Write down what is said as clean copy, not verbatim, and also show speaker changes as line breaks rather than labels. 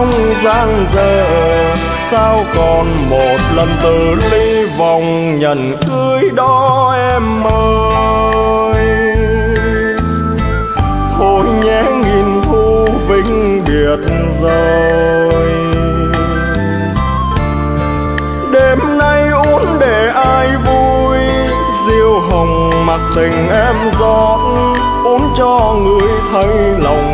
không giang dở, sao còn một lần từ ly vòng nhận cưới đó em ơi. Thôi nhé nghìn thu vĩnh biệt rồi, đêm nay uống để ai vui, rượu hồng mặc tình em rót uống cho người thấy lòng